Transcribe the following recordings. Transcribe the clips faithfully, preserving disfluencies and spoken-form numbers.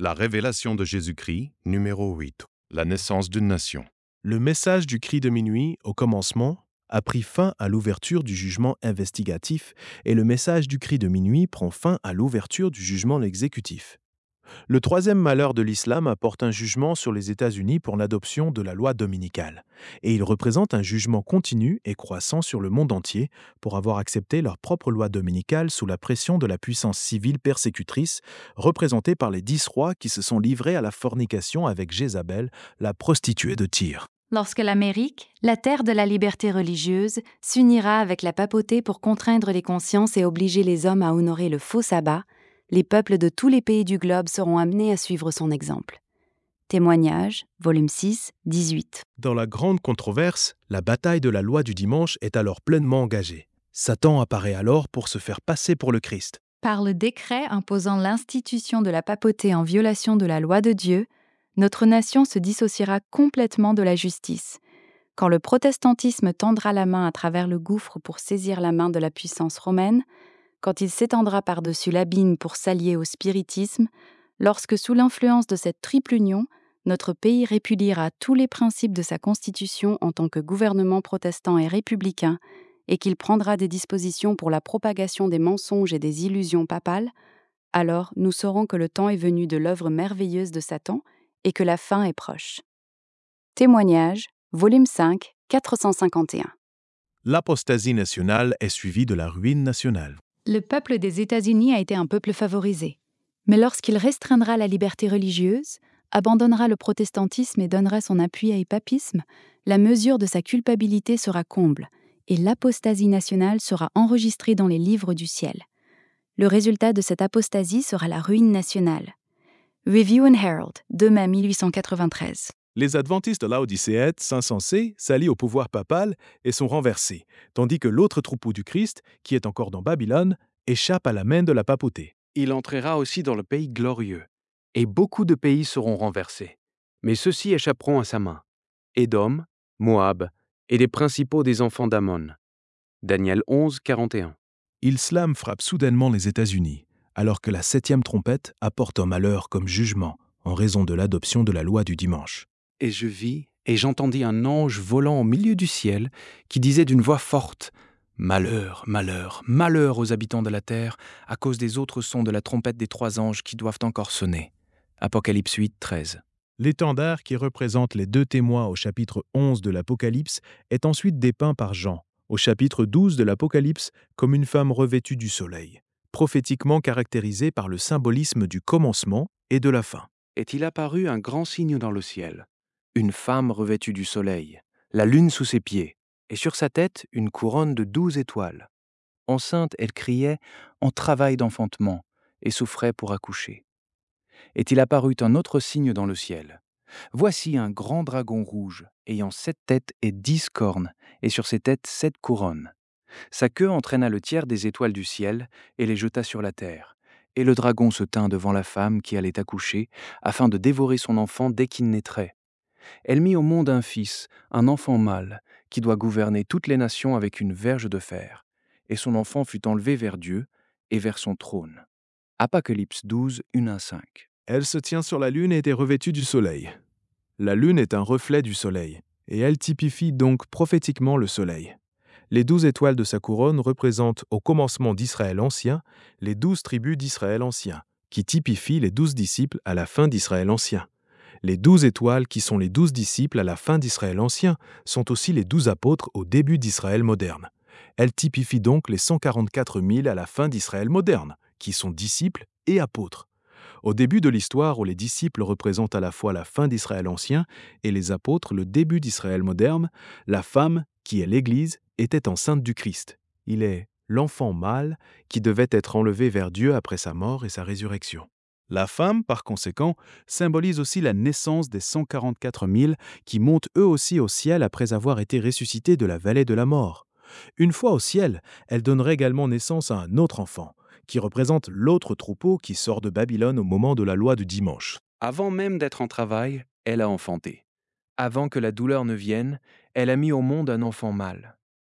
La révélation de Jésus-Christ, numéro huit. La naissance d'une nation. Le message du cri de minuit, au commencement, a pris fin à l'ouverture du jugement investigatif et le message du cri de minuit prend fin à l'ouverture du jugement exécutif. Le troisième malheur de l'islam apporte un jugement sur les États-Unis pour l'adoption de la loi dominicale, et il représente un jugement continu et croissant sur le monde entier pour avoir accepté leur propre loi dominicale sous la pression de la puissance civile persécutrice, représentée par les dix rois qui se sont livrés à la fornication avec Jézabel, la prostituée de Tyr. Lorsque l'Amérique, la terre de la liberté religieuse, s'unira avec la papauté pour contraindre les consciences et obliger les hommes à honorer le faux sabbat, les peuples de tous les pays du globe seront amenés à suivre son exemple. Témoignages, volume six, dix-huit. Dans la grande controverse, la bataille de la loi du dimanche est alors pleinement engagée. Satan apparaît alors pour se faire passer pour le Christ. Par le décret imposant l'institution de la papauté en violation de la loi de Dieu, notre nation se dissociera complètement de la justice. Quand le protestantisme tendra la main à travers le gouffre pour saisir la main de la puissance romaine, quand il s'étendra par-dessus l'abîme pour s'allier au spiritisme, lorsque sous l'influence de cette triple union, notre pays répudiera tous les principes de sa constitution en tant que gouvernement protestant et républicain, et qu'il prendra des dispositions pour la propagation des mensonges et des illusions papales, alors nous saurons que le temps est venu de l'œuvre merveilleuse de Satan et que la fin est proche. Témoignages, volume cinq, quatre cent cinquante et un. L'apostasie nationale est suivie de la ruine nationale. Le peuple des États-Unis a été un peuple favorisé. Mais lorsqu'il restreindra la liberté religieuse, abandonnera le protestantisme et donnera son appui au papisme, la mesure de sa culpabilité sera comble, et l'apostasie nationale sera enregistrée dans les livres du ciel. Le résultat de cette apostasie sera la ruine nationale. Review and Herald, deux mai mille huit cent quatre-vingt-treize. Les adventistes de Laodicéette s'insensés s'allient au pouvoir papal et sont renversés, tandis que l'autre troupeau du Christ, qui est encore dans Babylone, échappe à la main de la papauté. Il entrera aussi dans le pays glorieux, et beaucoup de pays seront renversés. Mais ceux-ci échapperont à sa main. Édom, Moab, et les principaux des enfants d'Ammon. Daniel onze, quarante et un. L'islam frappe soudainement les États-Unis, alors que la septième trompette apporte un malheur comme jugement en raison de l'adoption de la loi du dimanche. Et je vis, et j'entendis un ange volant au milieu du ciel, qui disait d'une voix forte « Malheur, malheur, malheur aux habitants de la terre, à cause des autres sons de la trompette des trois anges qui doivent encore sonner. » Apocalypse huit, treize. L'étendard qui représente les deux témoins au chapitre onze de l'Apocalypse est ensuite dépeint par Jean, au chapitre douze de l'Apocalypse, comme une femme revêtue du soleil, prophétiquement caractérisée par le symbolisme du commencement et de la fin. Est-il apparu un grand signe dans le ciel, une femme revêtue du soleil, la lune sous ses pieds, et sur sa tête une couronne de douze étoiles. Enceinte, elle criait en travail d'enfantement et souffrait pour accoucher. Est-il apparu un autre signe dans le ciel. Voici un grand dragon rouge, ayant sept têtes et dix cornes, et sur ses têtes sept couronnes. Sa queue entraîna le tiers des étoiles du ciel et les jeta sur la terre. Et le dragon se tint devant la femme qui allait accoucher, afin de dévorer son enfant dès qu'il naîtrait. Elle mit au monde un fils, un enfant mâle, qui doit gouverner toutes les nations avec une verge de fer. Et son enfant fut enlevé vers Dieu et vers son trône. Apocalypse douze, un à cinq. Elle se tient sur la lune et est revêtue du soleil. La lune est un reflet du soleil, et elle typifie donc prophétiquement le soleil. Les douze étoiles de sa couronne représentent au commencement d'Israël ancien les douze tribus d'Israël ancien, qui typifient les douze disciples à la fin d'Israël ancien. Les douze étoiles qui sont les douze disciples à la fin d'Israël ancien sont aussi les douze apôtres au début d'Israël moderne. Elles typifient donc les cent quarante-quatre mille à la fin d'Israël moderne, qui sont disciples et apôtres. Au début de l'histoire où les disciples représentent à la fois la fin d'Israël ancien et les apôtres le début d'Israël moderne, la femme, qui est l'Église, était enceinte du Christ. Il est l'enfant mâle qui devait être enlevé vers Dieu après sa mort et sa résurrection. La femme, par conséquent, symbolise aussi la naissance des cent quarante-quatre mille qui montent eux aussi au ciel après avoir été ressuscités de la vallée de la mort. Une fois au ciel, elle donnerait également naissance à un autre enfant, qui représente l'autre troupeau qui sort de Babylone au moment de la loi du dimanche. Avant même d'être en travail, elle a enfanté. Avant que la douleur ne vienne, elle a mis au monde un enfant mâle.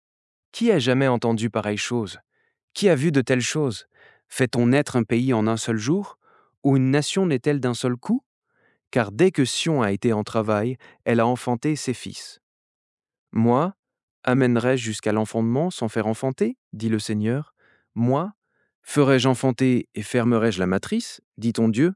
Qui a jamais entendu pareille chose? Qui a vu de telles choses? Fait-on naître un pays en un seul jour? Ou une nation n'est-elle d'un seul coup? Car dès que Sion a été en travail, elle a enfanté ses fils. Moi, amènerai-je jusqu'à l'enfantement sans faire enfanter, dit le Seigneur. Moi, ferai-je enfanter et fermerai-je la matrice, dit ton Dieu.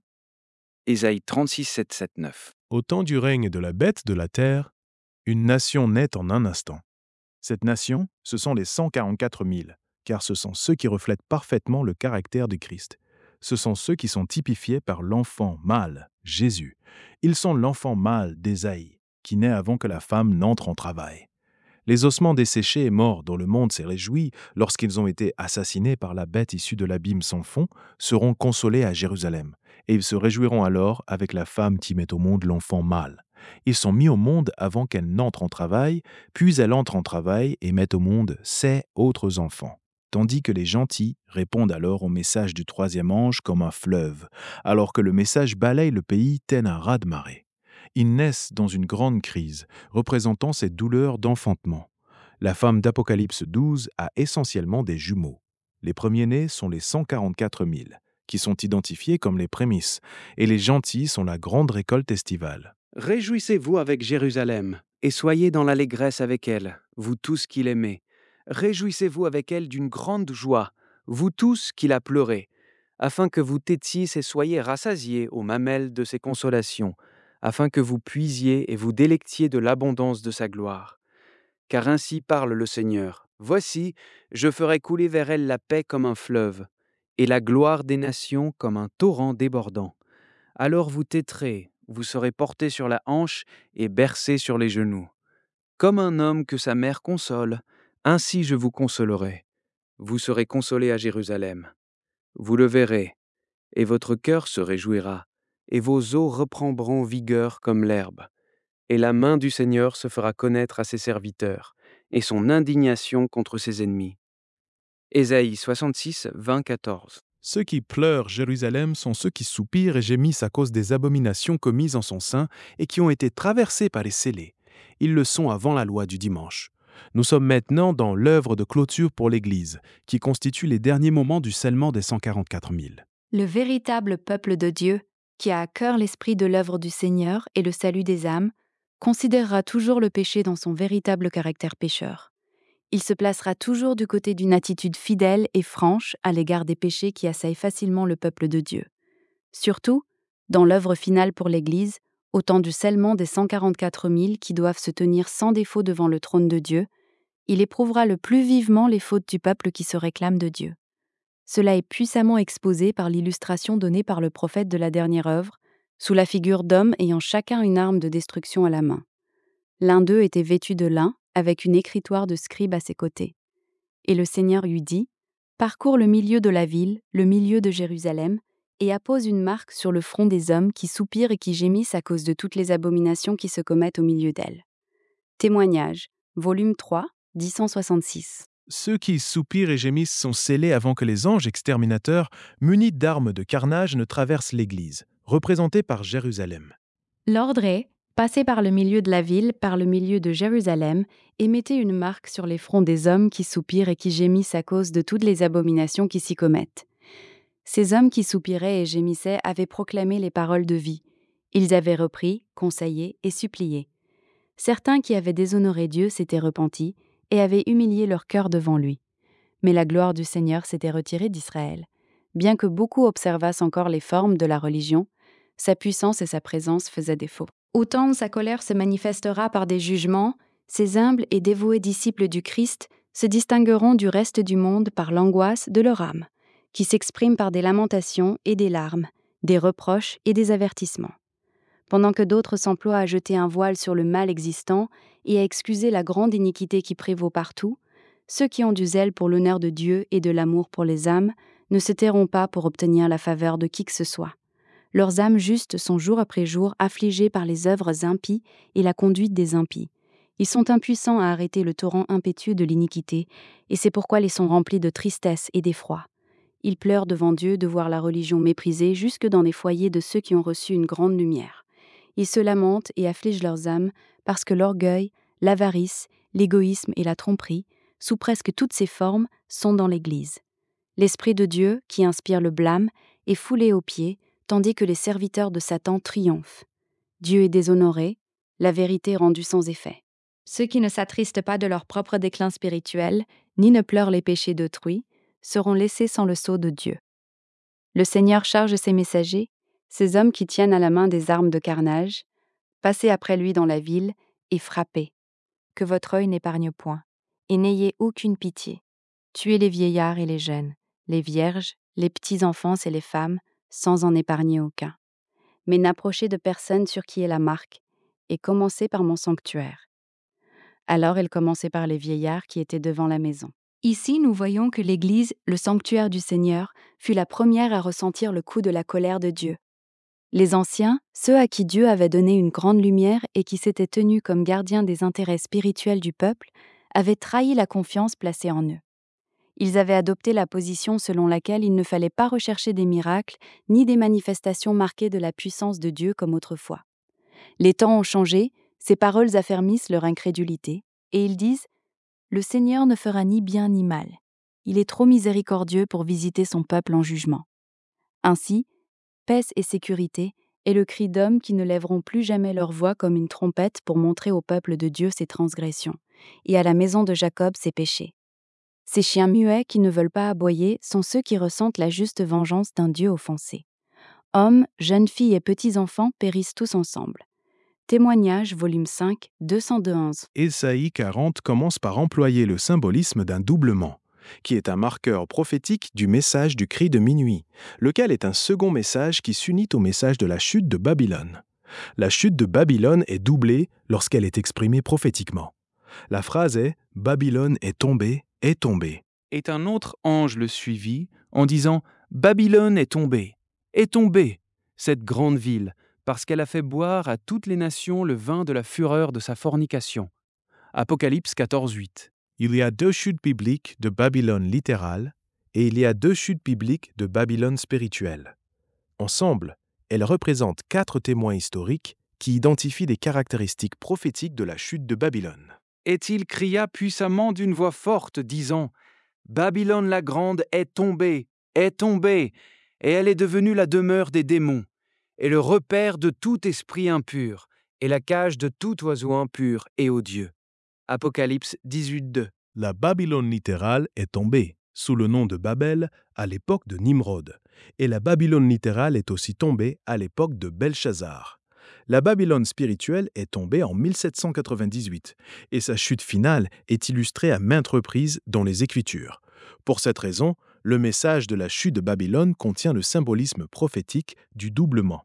Ésaïe trente-six, sept, sept, neuf. Au temps du règne de la bête de la terre, une nation naît en un instant. Cette nation, ce sont les cent quarante-quatre mille, car ce sont ceux qui reflètent parfaitement le caractère de Christ. Ce sont ceux qui sont typifiés par l'enfant mâle, Jésus. Ils sont l'enfant mâle d'Ésaïe, qui naît avant que la femme n'entre en travail. Les ossements desséchés et morts dont le monde s'est réjoui lorsqu'ils ont été assassinés par la bête issue de l'abîme sans fond seront consolés à Jérusalem, et ils se réjouiront alors avec la femme qui met au monde l'enfant mâle. Ils sont mis au monde avant qu'elle n'entre en travail, puis elle entre en travail et met au monde ses autres enfants. Tandis que les gentils répondent alors au message du troisième ange comme un fleuve, alors que le message balaye le pays tel un raz-de-marée. Ils naissent dans une grande crise, représentant ces douleurs d'enfantement. La femme d'Apocalypse douze a essentiellement des jumeaux. Les premiers-nés sont les cent quarante-quatre mille, qui sont identifiés comme les prémices, et les gentils sont la grande récolte estivale. Réjouissez-vous avec Jérusalem, et soyez dans l'allégresse avec elle, vous tous qui l'aimez. Réjouissez-vous avec elle d'une grande joie, vous tous qui la pleurez, afin que vous têtiez et soyez rassasiés aux mamelles de ses consolations, afin que vous puisiez et vous délectiez de l'abondance de sa gloire. Car ainsi parle le Seigneur. Voici, je ferai couler vers elle la paix comme un fleuve, et la gloire des nations comme un torrent débordant. Alors vous têterez, vous serez portés sur la hanche et bercés sur les genoux. Comme un homme que sa mère console, ainsi je vous consolerai. Vous serez consolés à Jérusalem. Vous le verrez, et votre cœur se réjouira, et vos os reprendront vigueur comme l'herbe. Et la main du Seigneur se fera connaître à ses serviteurs, et son indignation contre ses ennemis. Ésaïe soixante-six, vingt, quatorze. Ceux qui pleurent Jérusalem sont ceux qui soupirent et gémissent à cause des abominations commises en son sein et qui ont été traversés par les scellés. Ils le sont avant la loi du dimanche. Nous sommes maintenant dans l'œuvre de clôture pour l'Église, qui constitue les derniers moments du scellement des cent quarante-quatre mille. Le véritable peuple de Dieu, qui a à cœur l'esprit de l'œuvre du Seigneur et le salut des âmes, considérera toujours le péché dans son véritable caractère pécheur. Il se placera toujours du côté d'une attitude fidèle et franche à l'égard des péchés qui assaillent facilement le peuple de Dieu. Surtout, dans l'œuvre finale pour l'Église, au temps du scellement des cent quarante-quatre mille qui doivent se tenir sans défaut devant le trône de Dieu, il éprouvera le plus vivement les fautes du peuple qui se réclame de Dieu. Cela est puissamment exposé par l'illustration donnée par le prophète de la dernière œuvre, sous la figure d'hommes ayant chacun une arme de destruction à la main. L'un d'eux était vêtu de lin, avec une écritoire de scribe à ses côtés. Et le Seigneur lui dit, « Parcours le milieu de la ville, le milieu de Jérusalem, et appose une marque sur le front des hommes qui soupirent et qui gémissent à cause de toutes les abominations qui se commettent au milieu d'elles. » Témoignage, volume trois, dix cent soixante-six. Ceux qui soupirent et gémissent sont scellés avant que les anges exterminateurs, munis d'armes de carnage, ne traversent l'Église, représentée par Jérusalem. L'ordre est, passez par le milieu de la ville, par le milieu de Jérusalem, et mettez une marque sur les fronts des hommes qui soupirent et qui gémissent à cause de toutes les abominations qui s'y commettent. Ces hommes qui soupiraient et gémissaient avaient proclamé les paroles de vie. Ils avaient repris, conseillé et supplié. Certains qui avaient déshonoré Dieu s'étaient repentis et avaient humilié leur cœur devant lui. Mais la gloire du Seigneur s'était retirée d'Israël. Bien que beaucoup observassent encore les formes de la religion, sa puissance et sa présence faisaient défaut. Autant sa colère se manifestera par des jugements, ces humbles et dévoués disciples du Christ se distingueront du reste du monde par l'angoisse de leur âme, qui s'exprime par des lamentations et des larmes, des reproches et des avertissements. Pendant que d'autres s'emploient à jeter un voile sur le mal existant et à excuser la grande iniquité qui prévaut partout, ceux qui ont du zèle pour l'honneur de Dieu et de l'amour pour les âmes ne se tairont pas pour obtenir la faveur de qui que ce soit. Leurs âmes justes sont jour après jour affligées par les œuvres impies et la conduite des impies. Ils sont impuissants à arrêter le torrent impétueux de l'iniquité, et c'est pourquoi ils sont remplis de tristesse et d'effroi. Ils pleurent devant Dieu de voir la religion méprisée jusque dans les foyers de ceux qui ont reçu une grande lumière. Ils se lamentent et affligent leurs âmes parce que l'orgueil, l'avarice, l'égoïsme et la tromperie, sous presque toutes ces formes, sont dans l'Église. L'Esprit de Dieu, qui inspire le blâme, est foulé aux pieds, tandis que les serviteurs de Satan triomphent. Dieu est déshonoré, la vérité rendue sans effet. Ceux qui ne s'attristent pas de leur propre déclin spirituel, ni ne pleurent les péchés d'autrui, seront laissés sans le sceau de Dieu. Le Seigneur charge ses messagers, ces hommes qui tiennent à la main des armes de carnage, passez après lui dans la ville et frappez. Que votre œil n'épargne point, et n'ayez aucune pitié. Tuez les vieillards et les jeunes, les vierges, les petits-enfants et les femmes, sans en épargner aucun. Mais n'approchez de personne sur qui est la marque, et commencez par mon sanctuaire. Alors il commençait par les vieillards qui étaient devant la maison. Ici, nous voyons que l'Église, le sanctuaire du Seigneur, fut la première à ressentir le coup de la colère de Dieu. Les anciens, ceux à qui Dieu avait donné une grande lumière et qui s'étaient tenus comme gardiens des intérêts spirituels du peuple, avaient trahi la confiance placée en eux. Ils avaient adopté la position selon laquelle il ne fallait pas rechercher des miracles ni des manifestations marquées de la puissance de Dieu comme autrefois. Les temps ont changé, ces paroles affermissent leur incrédulité, et ils disent « Le Seigneur ne fera ni bien ni mal. Il est trop miséricordieux pour visiter son peuple en jugement. » Ainsi, paix et sécurité est le cri d'hommes qui ne lèveront plus jamais leur voix comme une trompette pour montrer au peuple de Dieu ses transgressions, et à la maison de Jacob ses péchés. Ces chiens muets qui ne veulent pas aboyer sont ceux qui ressentent la juste vengeance d'un Dieu offensé. Hommes, jeunes filles et petits-enfants périssent tous ensemble. Témoignage, volume cinq, deux cent deux onze. Ésaïe quarante commence par employer le symbolisme d'un doublement, qui est un marqueur prophétique du message du cri de minuit, lequel est un second message qui s'unit au message de la chute de Babylone. La chute de Babylone est doublée lorsqu'elle est exprimée prophétiquement. La phrase est « Babylone est tombée, est tombée ». Et un autre ange le suivit en disant « Babylone est tombée, est tombée, cette grande ville, parce qu'elle a fait boire à toutes les nations le vin de la fureur de sa fornication. » Apocalypse quatorze, huit. Il y a deux chutes bibliques de Babylone littérale et il y a deux chutes bibliques de Babylone spirituelle. Ensemble, elles représentent quatre témoins historiques qui identifient des caractéristiques prophétiques de la chute de Babylone. Et il cria puissamment d'une voix forte, disant « Babylone la grande est tombée, est tombée, et elle est devenue la demeure des démons, et le repère de tout esprit impur, et la cage de tout oiseau impur et odieux. » Apocalypse dix-huit, deux. La Babylone littérale est tombée, sous le nom de Babel, à l'époque de Nimrod, et la Babylone littérale est aussi tombée à l'époque de Belshazzar. La Babylone spirituelle est tombée en mille sept cent quatre-vingt-dix-huit, et sa chute finale est illustrée à maintes reprises dans les Écritures. Pour cette raison, le message de la chute de Babylone contient le symbolisme prophétique du doublement.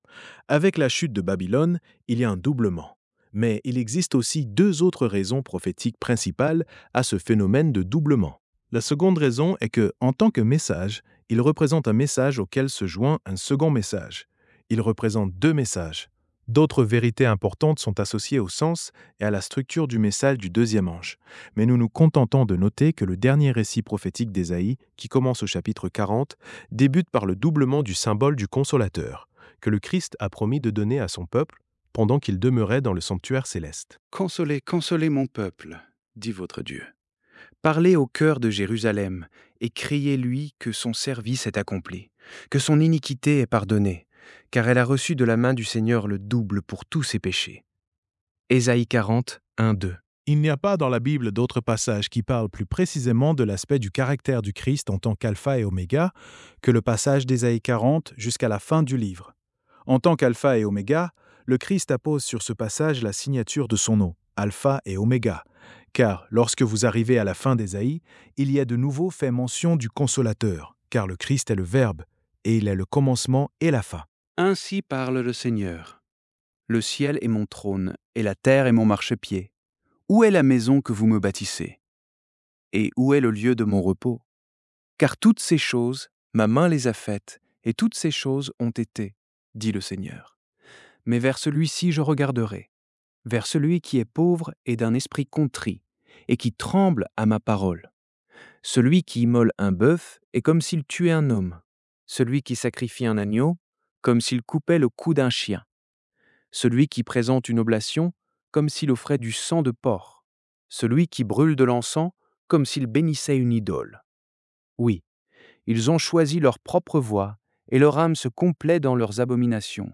Avec la chute de Babylone, il y a un doublement. Mais il existe aussi deux autres raisons prophétiques principales à ce phénomène de doublement. La seconde raison est que, en tant que message, il représente un message auquel se joint un second message. Il représente deux messages. D'autres vérités importantes sont associées au sens et à la structure du message du deuxième ange. Mais nous nous contentons de noter que le dernier récit prophétique d'Ésaïe, qui commence au chapitre quarante, débute par le doublement du symbole du Consolateur, que le Christ a promis de donner à son peuple pendant qu'il demeurait dans le sanctuaire céleste. « Consolez, consolez mon peuple, dit votre Dieu. Parlez au cœur de Jérusalem et criez-lui que son service est accompli, que son iniquité est pardonnée, car elle a reçu de la main du Seigneur le double pour tous ses péchés. » Ésaïe quarante, un, deux. Il n'y a pas dans la Bible d'autres passages qui parlent plus précisément de l'aspect du caractère du Christ en tant qu'alpha et oméga que le passage d'Ésaïe quarante jusqu'à la fin du livre. En tant qu'alpha et oméga, le Christ appose sur ce passage la signature de son nom, alpha et oméga, car lorsque vous arrivez à la fin d'Ésaïe, il y a de nouveau fait mention du Consolateur, car le Christ est le Verbe, et il est le commencement et la fin. Ainsi parle le Seigneur. Le ciel est mon trône, et la terre est mon marchepied. Où est la maison que vous me bâtissez? Et où est le lieu de mon repos? Car toutes ces choses, ma main les a faites, et toutes ces choses ont été, dit le Seigneur. Mais vers celui-ci je regarderai, vers celui qui est pauvre et d'un esprit contrit, et qui tremble à ma parole. Celui qui immole un bœuf est comme s'il tuait un homme, celui qui sacrifie un agneau, comme s'il coupait le cou d'un chien, celui qui présente une oblation, comme s'il offrait du sang de porc, celui qui brûle de l'encens, comme s'il bénissait une idole. Oui, ils ont choisi leur propre voie, et leur âme se complaît dans leurs abominations.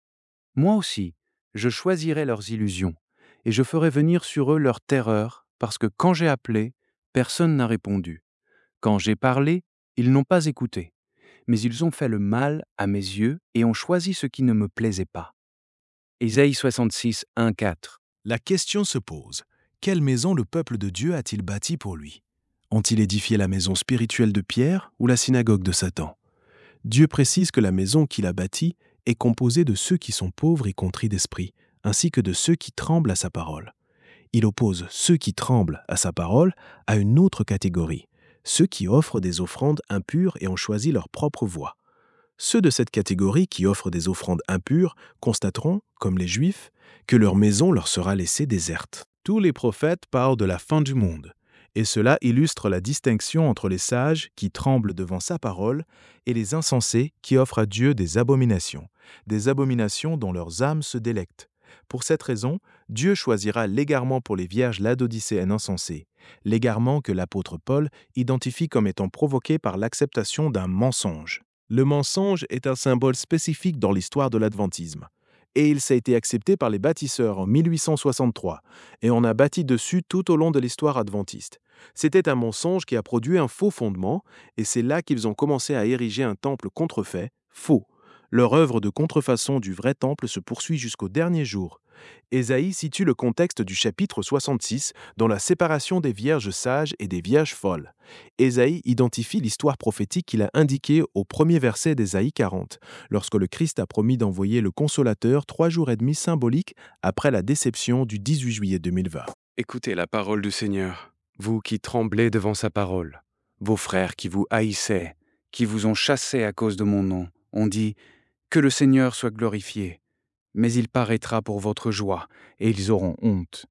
Moi aussi, je choisirai leurs illusions, et je ferai venir sur eux leur terreur, parce que quand j'ai appelé, personne n'a répondu. Quand j'ai parlé, ils n'ont pas écouté. Mais ils ont fait le mal à mes yeux et ont choisi ce qui ne me plaisait pas. Ésaïe soixante-six, un à quatre. La question se pose, quelle maison le peuple de Dieu a-t-il bâtie pour lui? Ont-ils édifié la maison spirituelle de Pierre ou la synagogue de Satan? Dieu précise que la maison qu'il a bâtie est composée de ceux qui sont pauvres et contrits d'esprit, ainsi que de ceux qui tremblent à sa parole. Il oppose ceux qui tremblent à sa parole à une autre catégorie, ceux qui offrent des offrandes impures et ont choisi leur propre voie. Ceux de cette catégorie qui offrent des offrandes impures constateront, comme les Juifs, que leur maison leur sera laissée déserte. Tous les prophètes parlent de la fin du monde, et cela illustre la distinction entre les sages qui tremblent devant sa parole et les insensés qui offrent à Dieu des abominations, des abominations dont leurs âmes se délectent. Pour cette raison, Dieu choisira l'égarement pour les vierges laodicéennes insensées, l'égarement que l'apôtre Paul identifie comme étant provoqué par l'acceptation d'un mensonge. Le mensonge est un symbole spécifique dans l'histoire de l'adventisme, et il s'est été accepté par les bâtisseurs en mille huit cent soixante-trois, et on a bâti dessus tout au long de l'histoire adventiste. C'était un mensonge qui a produit un faux fondement, et c'est là qu'ils ont commencé à ériger un temple contrefait, faux. Leur œuvre de contrefaçon du vrai temple se poursuit jusqu'au dernier jour. Ésaïe situe le contexte du chapitre soixante-six dans la séparation des vierges sages et des vierges folles. Ésaïe identifie l'histoire prophétique qu'il a indiquée au premier verset d'Ésaïe quarante, lorsque le Christ a promis d'envoyer le Consolateur trois jours et demi symboliques après la déception du dix-huit juillet deux mille vingt. Écoutez la parole du Seigneur, vous qui tremblez devant sa parole, vos frères qui vous haïssaient, qui vous ont chassés à cause de mon nom, ont dit « Que le Seigneur soit glorifié ». Mais il paraîtra pour votre joie, et ils auront honte.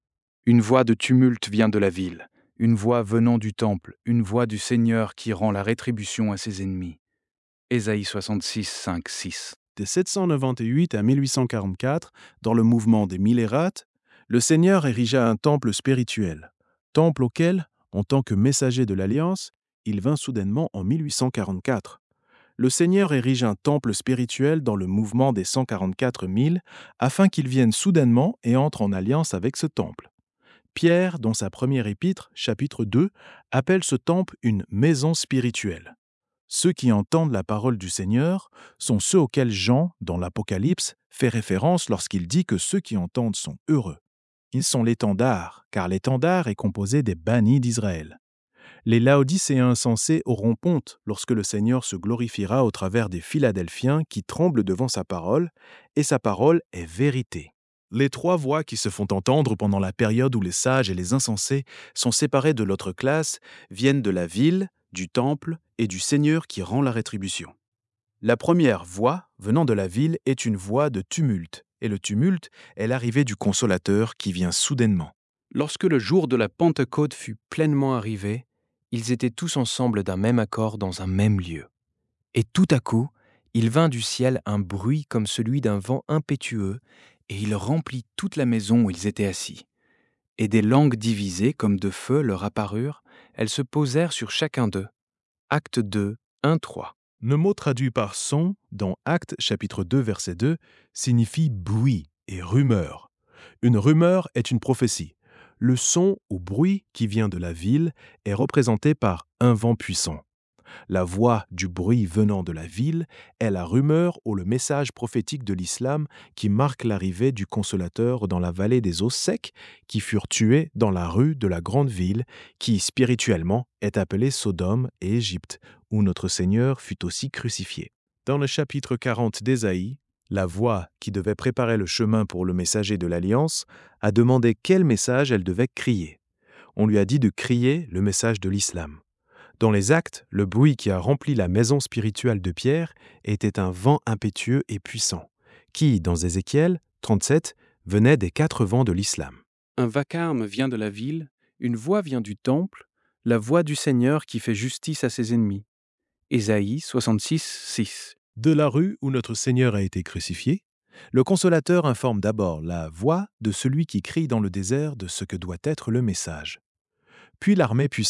Une voix de tumulte vient de la ville, une voix venant du temple, une voix du Seigneur qui rend la rétribution à ses ennemis. Ésaïe soixante-six, cinq, six. De sept cent quatre-vingt-dix-huit à mille huit cent quarante-quatre, dans le mouvement des Millérates, le Seigneur érigea un temple spirituel, temple auquel, en tant que messager de l'Alliance, il vint soudainement en mille huit cent quarante-quatre. Le Seigneur érige un temple spirituel dans le mouvement des cent quarante-quatre mille afin qu'il vienne soudainement et entre en alliance avec ce temple. Pierre, dans sa première épître, chapitre deux, appelle ce temple une maison spirituelle. Ceux qui entendent la parole du Seigneur sont ceux auxquels Jean, dans l'Apocalypse, fait référence lorsqu'il dit que ceux qui entendent sont heureux. Ils sont l'étendard, car l'étendard est composé des bannis d'Israël. Les Laodicéens insensés auront honte lorsque le Seigneur se glorifiera au travers des Philadelphiens qui tremblent devant sa parole, et sa parole est vérité. Les trois voix qui se font entendre pendant la période où les sages et les insensés sont séparés de l'autre classe viennent de la ville, du temple et du Seigneur qui rend la rétribution. La première voix, venant de la ville, est une voix de tumulte, et le tumulte est l'arrivée du Consolateur qui vient soudainement. Lorsque le jour de la Pentecôte fut pleinement arrivé, ils étaient tous ensemble d'un même accord dans un même lieu. Et tout à coup, il vint du ciel un bruit comme celui d'un vent impétueux, et il remplit toute la maison où ils étaient assis. Et des langues divisées comme de feu leur apparurent, elles se posèrent sur chacun d'eux. Acte deux, un, trois. Le mot traduit par son dans Actes chapitre deux verset deux signifie bruit et rumeur. Une rumeur est une prophétie. Le son ou bruit qui vient de la ville est représenté par un vent puissant. La voix du bruit venant de la ville est la rumeur ou le message prophétique de l'islam qui marque l'arrivée du Consolateur dans la vallée des os secs qui furent tués dans la rue de la grande ville qui, spirituellement, est appelée Sodome et Égypte, où notre Seigneur fut aussi crucifié. Dans le chapitre quarante d'Ésaïe, la voix qui devait préparer le chemin pour le messager de l'Alliance a demandé quel message elle devait crier. On lui a dit de crier le message de l'islam. Dans les Actes, le bruit qui a rempli la maison spirituelle de Pierre était un vent impétueux et puissant, qui, dans Ézéchiel trente-sept, venait des quatre vents de l'islam. Un vacarme vient de la ville, une voix vient du temple, la voix du Seigneur qui fait justice à ses ennemis. Ésaïe soixante-six, six. De la rue où notre Seigneur a été crucifié, le Consolateur informe d'abord la voix de celui qui crie dans le désert de ce que doit être le message. Puis l'armée puissante,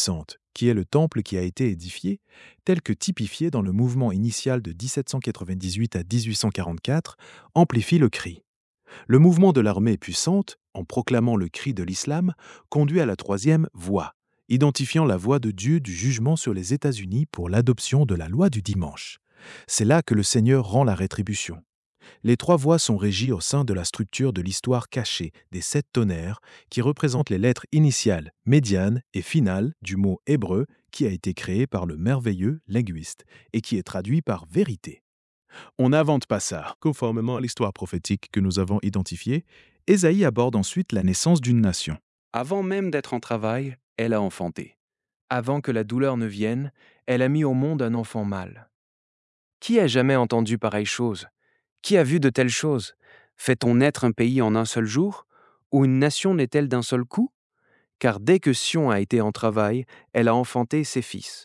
qui est le temple qui a été édifié, tel que typifié dans le mouvement initial de dix-sept cent quatre-vingt-dix-huit à dix-huit cent quarante-quatre, amplifie le cri. Le mouvement de l'armée puissante, en proclamant le cri de l'islam, conduit à la troisième voix, identifiant la voix de Dieu du jugement sur les États-Unis pour l'adoption de la loi du dimanche. C'est là que le Seigneur rend la rétribution. Les trois voix sont régies au sein de la structure de l'histoire cachée des sept tonnerres qui représentent les lettres initiales, médianes et finales du mot hébreu qui a été créé par le merveilleux linguiste et qui est traduit par vérité. On n'invente pas ça. Conformément à l'histoire prophétique que nous avons identifiée, Ésaïe aborde ensuite la naissance d'une nation. Avant même d'être en travail, elle a enfanté. Avant que la douleur ne vienne, elle a mis au monde un enfant mâle. Qui a jamais entendu pareille chose? Qui a vu de telles choses? Fait-on naître un pays en un seul jour? Ou une nation naît-elle d'un seul coup? Car dès que Sion a été en travail, elle a enfanté ses fils.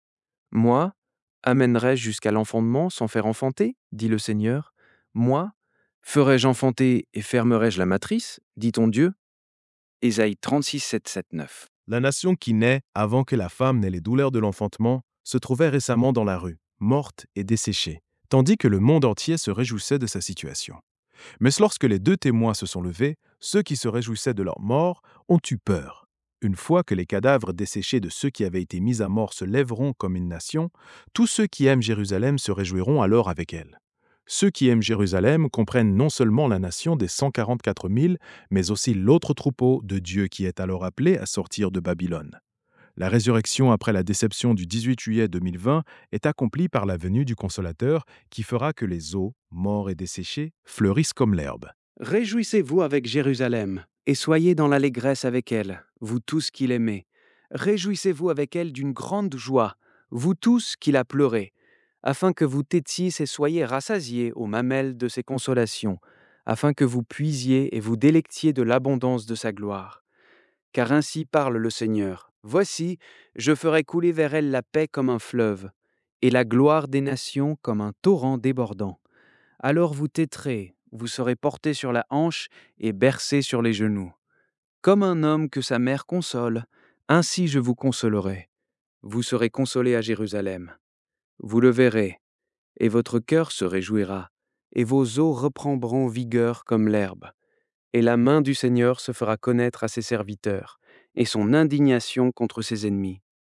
Moi, amènerai-je jusqu'à l'enfantement sans faire enfanter, dit le Seigneur? Moi, ferai-je enfanter et fermerai-je la matrice, dit ton Dieu? Ésaïe trente-six, sept, sept, neuf. La nation qui naît avant que la femme n'ait les douleurs de l'enfantement se trouvait récemment dans la rue, morte et desséchée, tandis que le monde entier se réjouissait de sa situation. Mais lorsque les deux témoins se sont levés, ceux qui se réjouissaient de leur mort ont eu peur. Une fois que les cadavres desséchés de ceux qui avaient été mis à mort se lèveront comme une nation, tous ceux qui aiment Jérusalem se réjouiront alors avec elle. Ceux qui aiment Jérusalem comprennent non seulement la nation des cent quarante-quatre mille, mais aussi l'autre troupeau de Dieu qui est alors appelé à sortir de Babylone. La résurrection après la déception du dix-huit juillet deux mille vingt est accomplie par la venue du Consolateur qui fera que les os, morts et desséchés, fleurissent comme l'herbe. Réjouissez-vous avec Jérusalem, et soyez dans l'allégresse avec elle, vous tous qui l'aimez. Réjouissez-vous avec elle d'une grande joie, vous tous qui la pleurez, afin que vous tétiez et soyez rassasiés aux mamelles de ses consolations, afin que vous puisiez et vous délectiez de l'abondance de sa gloire. Car ainsi parle le Seigneur. Voici, je ferai couler vers elle la paix comme un fleuve, et la gloire des nations comme un torrent débordant. Alors vous téterez, vous serez portés sur la hanche et bercés sur les genoux. Comme un homme que sa mère console, ainsi je vous consolerai. Vous serez consolés à Jérusalem. Vous le verrez, et votre cœur se réjouira, et vos os reprendront vigueur comme l'herbe. Et la main du Seigneur se fera connaître à ses serviteurs, et son indignation contre ses ennemis.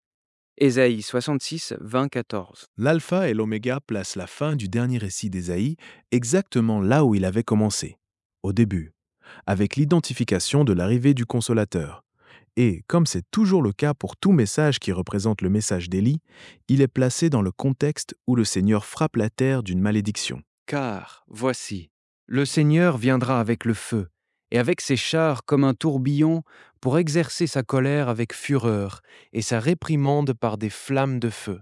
Ésaïe soixante-six, vingt, quatorze. L'alpha et l'oméga placent la fin du dernier récit d'Ésaïe exactement là où il avait commencé, au début, avec l'identification de l'arrivée du Consolateur. Et, comme c'est toujours le cas pour tout message qui représente le message d'Élie, il est placé dans le contexte où le Seigneur frappe la terre d'une malédiction. Car, voici, le Seigneur viendra avec le feu, et avec ses chars comme un tourbillon, pour exercer sa colère avec fureur, et sa réprimande par des flammes de feu.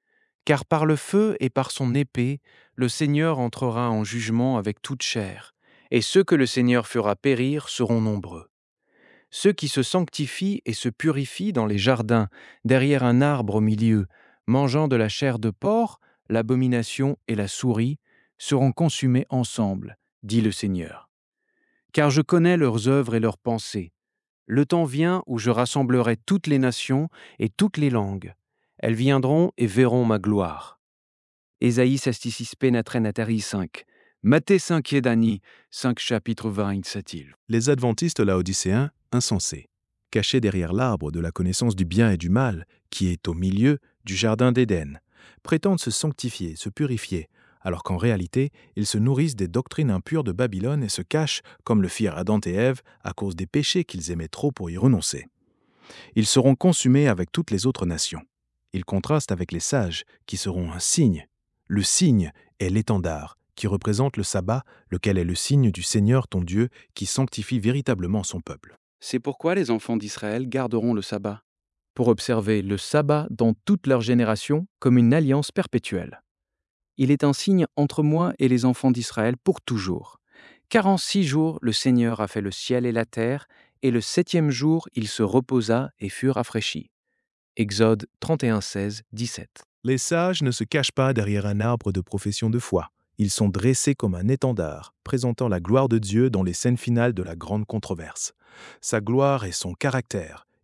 Car par le feu et par son épée, le Seigneur entrera en jugement avec toute chair, et ceux que le Seigneur fera périr seront nombreux. Ceux qui se sanctifient et se purifient dans les jardins, derrière un arbre au milieu, mangeant de la chair de porc, l'abomination et la souris, seront consumés ensemble, dit le Seigneur. Car je connais leurs œuvres et leurs pensées. Le temps vient où je rassemblerai toutes les nations et toutes les langues. Elles viendront et verront ma gloire. Ésaïe sestissis penatren atari cinq. Maté cinq Dani, cinq chapitre vingt satil. Les adventistes laodicéens, insensés, cachés derrière l'arbre de la connaissance du bien et du mal, qui est au milieu du jardin d'Éden, prétendent se sanctifier, se purifier, alors qu'en réalité, ils se nourrissent des doctrines impures de Babylone et se cachent, comme le firent Adam et Ève, à cause des péchés qu'ils aimaient trop pour y renoncer. Ils seront consumés avec toutes les autres nations. Ils contrastent avec les sages, qui seront un signe. Le signe est l'étendard, qui représente le sabbat, lequel est le signe du Seigneur ton Dieu, qui sanctifie véritablement son peuple. C'est pourquoi les enfants d'Israël garderont le sabbat, pour observer le sabbat dans toute leur génération comme une alliance perpétuelle. Il est un signe entre moi et les enfants d'Israël pour toujours. Car en six jours, le Seigneur a fait le ciel et la terre, et le septième jour, il se reposa et fut rafraîchi. Exode trente et un, seize, dix-sept. Les sages ne se cachent pas derrière un arbre de profession de foi. Ils sont dressés comme un étendard, présentant la gloire de Dieu dans les scènes finales de la grande controverse. Sa gloire est son caractère.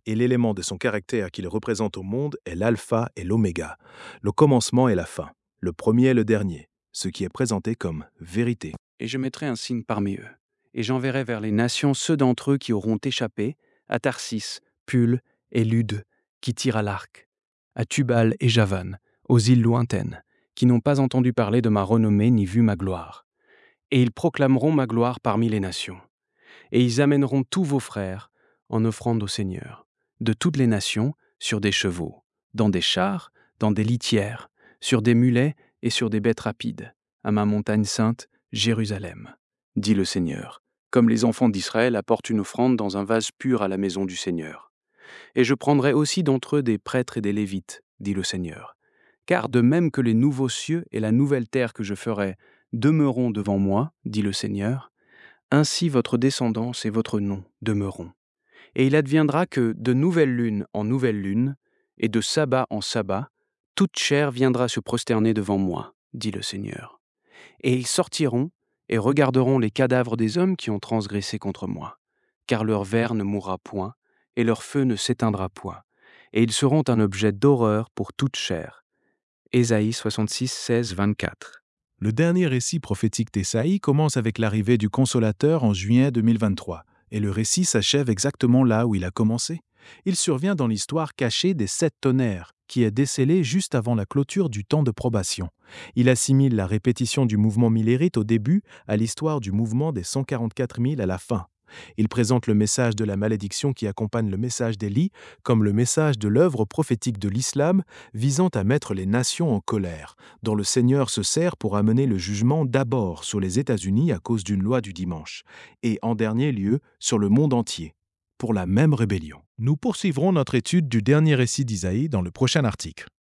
et l'élément de son caractère qu'il représente au monde est l'alpha et l'oméga, le commencement et la fin, le premier et le dernier, ce qui est présenté comme vérité. Et je mettrai un signe parmi eux, et j'enverrai vers les nations ceux d'entre eux qui auront échappé, à Tarsis, Pul et Lude, qui tirent à l'arc, à Tubal et Javan, aux îles lointaines, qui n'ont pas entendu parler de ma renommée ni vu ma gloire. Et ils proclameront ma gloire parmi les nations. Et ils amèneront tous vos frères en offrande au Seigneur, de toutes les nations, sur des chevaux, dans des chars, dans des litières, sur des mulets et sur des bêtes rapides, à ma montagne sainte, Jérusalem, dit le Seigneur, comme les enfants d'Israël apportent une offrande dans un vase pur à la maison du Seigneur. Et je prendrai aussi d'entre eux des prêtres et des lévites, dit le Seigneur. Car de même que les nouveaux cieux et la nouvelle terre que je ferai demeureront devant moi, dit le Seigneur, ainsi votre descendance et votre nom demeureront. Et il adviendra que, de nouvelle lune en nouvelle lune, et de sabbat en sabbat, toute chair viendra se prosterner devant moi, dit le Seigneur. Et ils sortiront et regarderont les cadavres des hommes qui ont transgressé contre moi, car leur ver ne mourra point, et leur feu ne s'éteindra point, et ils seront un objet d'horreur pour toute chair. Ésaïe soixante-six, seize, vingt-quatre. Le dernier récit prophétique d'Ésaïe commence avec l'arrivée du Consolateur en juillet deux mille vingt-trois, et le récit s'achève exactement là où il a commencé. Il survient dans l'histoire cachée des sept tonnerres, qui est décelée juste avant la clôture du temps de probation. Il assimile la répétition du mouvement millérite au début à l'histoire du mouvement des cent quarante-quatre mille à la fin. Il présente le message de la malédiction qui accompagne le message d'Élie comme le message de l'œuvre prophétique de l'islam visant à mettre les nations en colère, dont le Seigneur se sert pour amener le jugement d'abord sur les États-Unis à cause d'une loi du dimanche, et en dernier lieu sur le monde entier, pour la même rébellion. Nous poursuivrons notre étude du dernier récit d'Isaïe dans le prochain article.